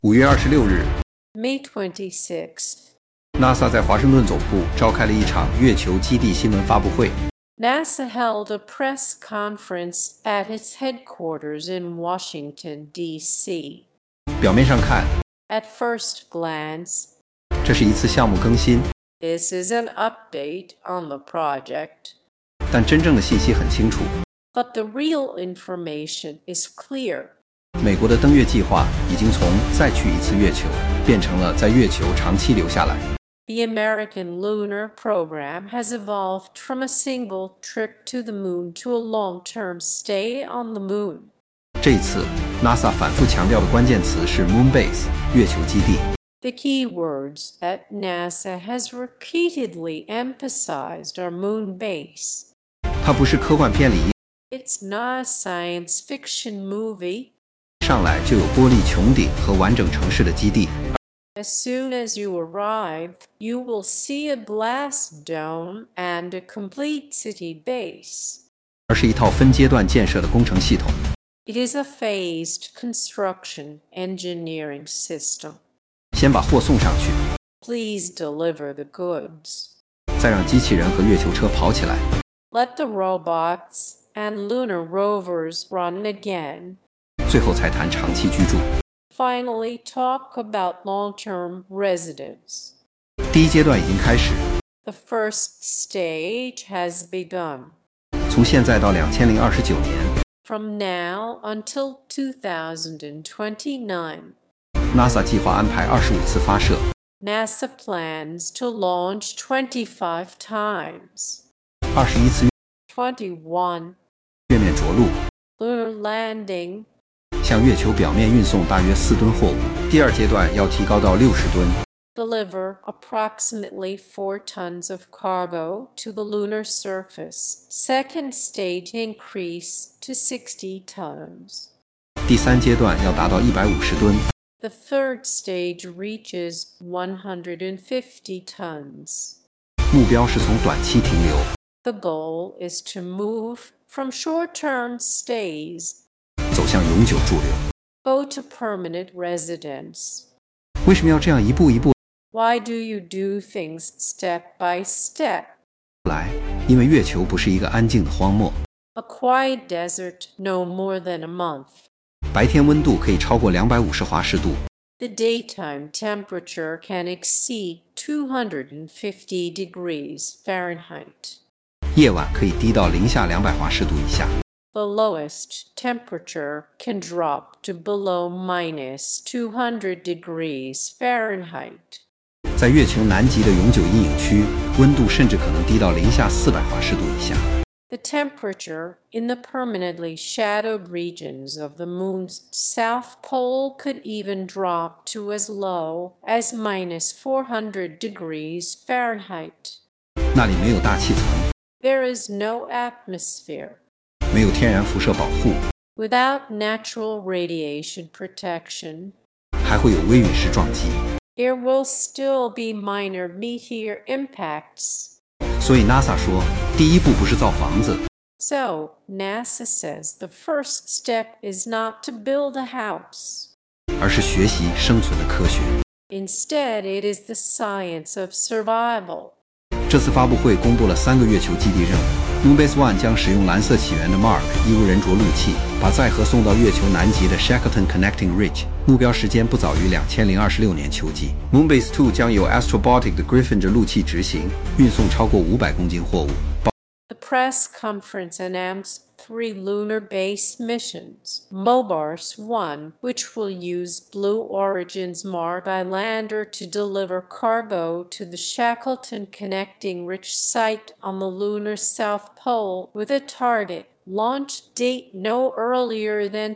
5月26日 May 26th, NASA 在华盛顿总部召开了一场月球基地新闻发布会。 NASA held a press conference at its headquarters in Washington, D.C. 表面上看， At first glance, 这是一次项目更新， this is an update on the project, 但真正的信息很清楚。 but the real information is clear. 美国的登月计划已经从再去一次月球变成了在月球长期留下来。 The American lunar program has evolved from a single trip to the moon to a long-term stay on the moon. 这一次 NASA 反复强调的关键词是 Moon Base 月球基地。 The key words that NASA has repeatedly emphasized are moon base. 它不是科幻片里 It's not a science fiction movie. 上来就有玻璃穹顶和完整城市的基地， As soon as you arrive, you will see a blast dome and a complete city base. 而是一套分阶段建设的工程系统。 It is a phased construction engineering system. 先把货送上去， Please deliver the goods. 再让机器人和月球车跑起来， Let the robots and lunar rovers run again. 最后才谈长期居住。 Finally, talk about long-term residence. 第一阶段已经开始， The first stage has begun. 从现在到2029年 From now until 2029, ，NASA 计划安排25次发射， NASA plans to launch 25 times. 21次 21. 月面着陆， Lunar landing. 向月球表面运送大约4吨货物。第二阶段要提高到60吨， Deliver approximately 4 tons of cargo to the lunar surface. Second stage increase to 60 tons. 第三阶段要达到150吨， The third stage reaches 150 tons. 目标是从短期停留 The goal is to move from short-term stays, 走向永久驻留。 go to permanent residence. 为什么要这样一步一步 Why do you do things step by step? 来？因为月球不是一个安静的荒漠， A quiet desert no more than a month. 白天温度可以超过250华氏度， The daytime temperature can exceed 250 degrees Fahrenheit. 夜晚可以低到零下200华氏度以下。 The lowest temperature can drop to below minus 200 degrees Fahrenheit. 在月球南极的永久阴影区，温度甚至可能低到零下400华氏度以下。 The temperature in the permanently shadowed regions of the moon's south pole could even drop to as low as minus 400 degrees Fahrenheit. 那里没有大气层， There is no atmosphere. 没有天然辐射保护， Without natural radiation protection, 还会有微陨石撞击。 there will still be minor meteor impacts. 所以 NASA 说，第一步不是造房子， So, NASA says the first step is not to build a house. 而是学习生存的科学。 Instead, it is the science of survival. 这次发布会公布了3个月球基地任务。Moonbase One 将使用蓝色起源的 Mark 异无人着陆器，把载荷送到月球南极的 Shackleton Connecting Ridge， 目标时间不早于2026年秋季。Moonbase Two 将由 Astrobotic 的 Griffin 着陆器执行，运送超过500公斤货物。 The press conference announced 3 lunar base missions. MOBARS 1, which will use Blue Origin's Marbi lander to deliver cargo to the Shackleton Connecting Ridge site on the lunar south pole with a target launch date no earlier than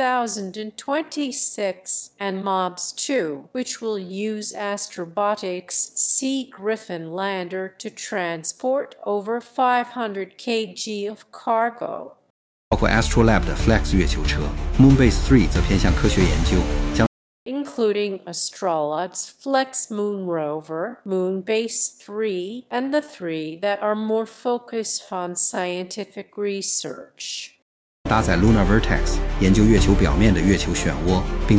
2026, and MOBS 2, which will use Astrobotic's Sea Griffin lander to transport over 500 kg of cargo. 包括 Astrolab 的 Flex 月球车。Moonbase 3 则偏向科学研究，将 including Astrolab's Flex Moon rover, Moonbase 3, and the 3 that are more focused on scientific research. 搭载 Lunar Vertex 研究月球表面的月球漩涡，并带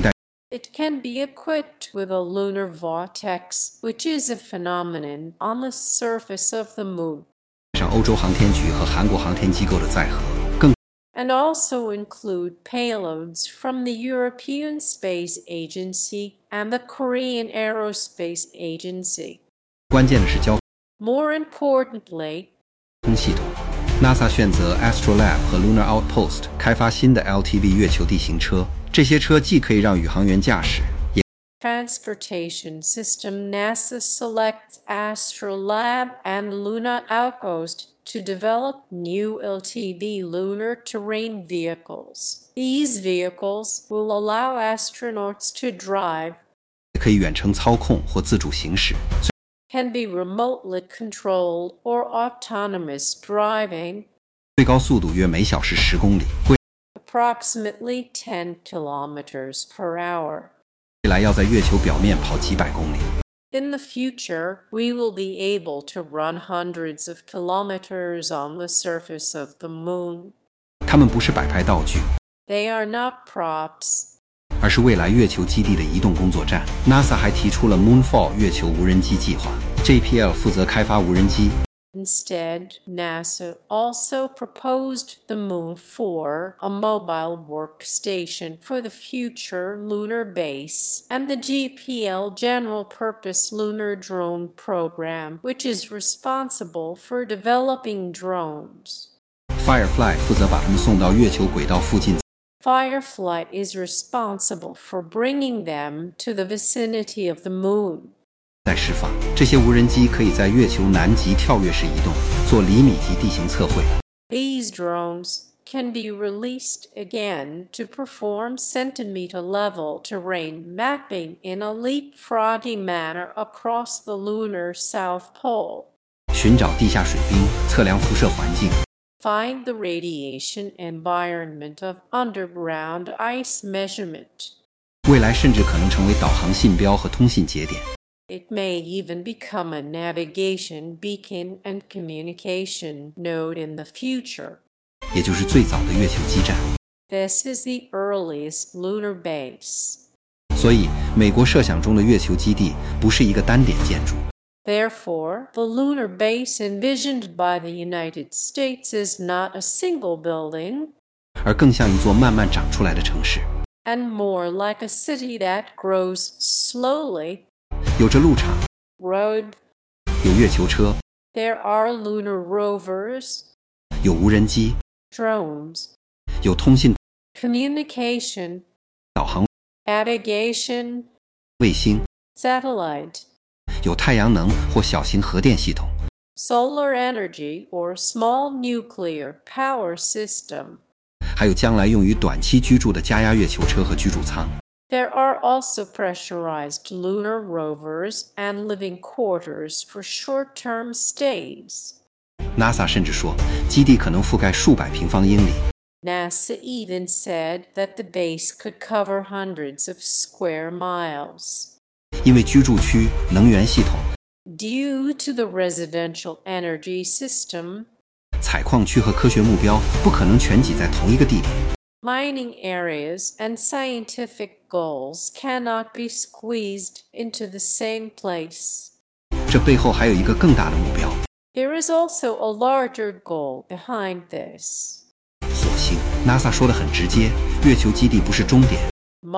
It can be equipped with a lunar vortex, which is a phenomenon on the surface of the moon, 上欧洲航天局和韩国航天机构的载荷。 and also include payloads from the European Space Agency and the Korean Aerospace Agency. 关键的是交 More importantly, 通系统。NASA 选择 Astrolab 和 Lunar Outpost 开发新的 LTV 月球地形车，这些车既可以让宇航员驾驶，也 transportation system NASA selects Astrolab and Lunar Outpost to develop new LTV lunar terrain vehicles. These vehicles will allow astronauts to drive, 可以远程操控或自主行驶， can be remotely controlled or autonomous driving, 最高速度约每小时10公里。未 approximately 10 kilometers per hour. 来要在月球表面跑几百公里。 In the future, we will be able to run hundreds of kilometers on the surface of the moon. 它们不是摆拍道具， They are not props, 而是未来月球基地的移动工作站。NASA 还提出了 Moonfall 月球无人机计划 ，JPL 负责开发无人机。 Instead, NASA also proposed the Moon 4, a mobile workstation for the future lunar base, and the GPL General Purpose Lunar Drone Program, which is responsible for developing drones. Firefly 负责把它们送到月球轨道附近， Firefly is responsible for bringing them to the vicinity of the moon. 再释放。这些无人机可以在月球南极跳跃式移动，做厘米级地形测绘。 These drones can be released again to perform centimeter-level terrain mapping in a leapfroggy manner across the lunar South Pole. 寻找地下水冰，测量辐射环境， Find the radiation environment of underground ice measurement. 未来甚至可能成为导航信标和通信节点。 It may even become a navigation beacon and communication node in the future. 也就是最早的月球基站。 This is the earliest lunar base. 所以，美国设想中的月球基地不是一个单点建筑， Therefore, the lunar base envisioned by the United States is not a single building, 而更像一座慢慢长出来的城市， and more like a city that grows slowly. 有着路场， Road. 有月球车， There are lunar rovers, 有无人机， drones, 有通信、 communication, 导航 navigation, 卫星， satellite, 有太阳能或小型核电系统， solar energy or small nuclear power system. 还有将来用于短期居住的加压月球车和居住舱。 There are also pressurized lunar rovers and living quarters for short-term stays. NASA 甚至说，基地可能覆盖数百平方英里， NASA even said that the base could cover hundreds of square miles. 因为居住区、能源系统、 Due to the residential energy system, 采矿区和科学目标不可能全挤在同一个地点。 mining areas and scientific goals cannot be squeezed into the same place. 这背后还有一个更大的目标： There is also a larger goal behind this. 火星。NASA 说的很直接，月球基地不是终点，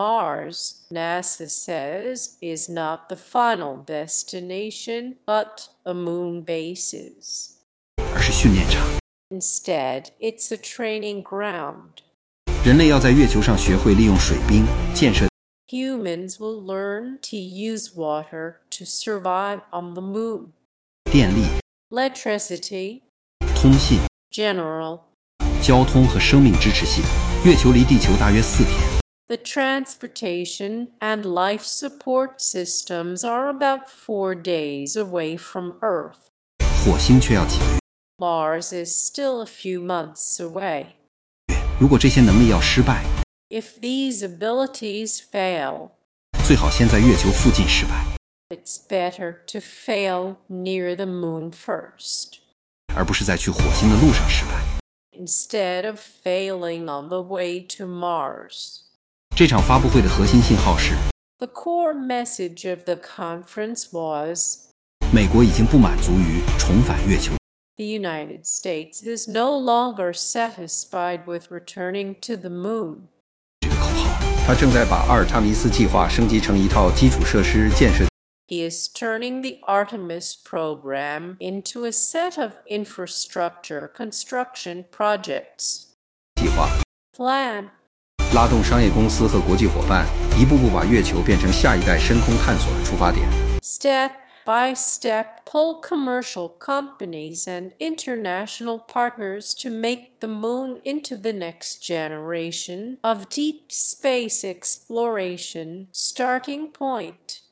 Mars, NASA says, is not the final destination, but a moon basis. 而是训练场。 Instead, it's a training ground. 人类要在月球上学会利用水冰建设 Humans will learn to use water to survive on the moon. 电力、 Electricity, 通信、 general. 交通和生命支持系统。月球离地球大约4天， The transportation and life support systems are about 4 days away from Earth. 火星却要几个月。 Mars is still a few months away. 如果这些能力要失败， If these abilities fail, 最好先在月球附近失败， it's better to fail near the moon first, 而不是在去火星的路上失败。 instead of failing on the way to Mars. 这场发布会的核心信号是， The core message of the conference was 美国已经不满足于重返月球 the United States is no longer satisfied with returning to the moon. 这个口号，它正在把阿尔塔弥斯计划升级成一套基础设施建设 He is turning the Artemis program into a set of infrastructure construction projects. 计划， Plan 拉动商业公司和国际伙伴，一步步把月球变成下一代深空探索的出发点。 step by step pull commercial companies and international partners to make the moon into the next generation of deep space exploration starting point.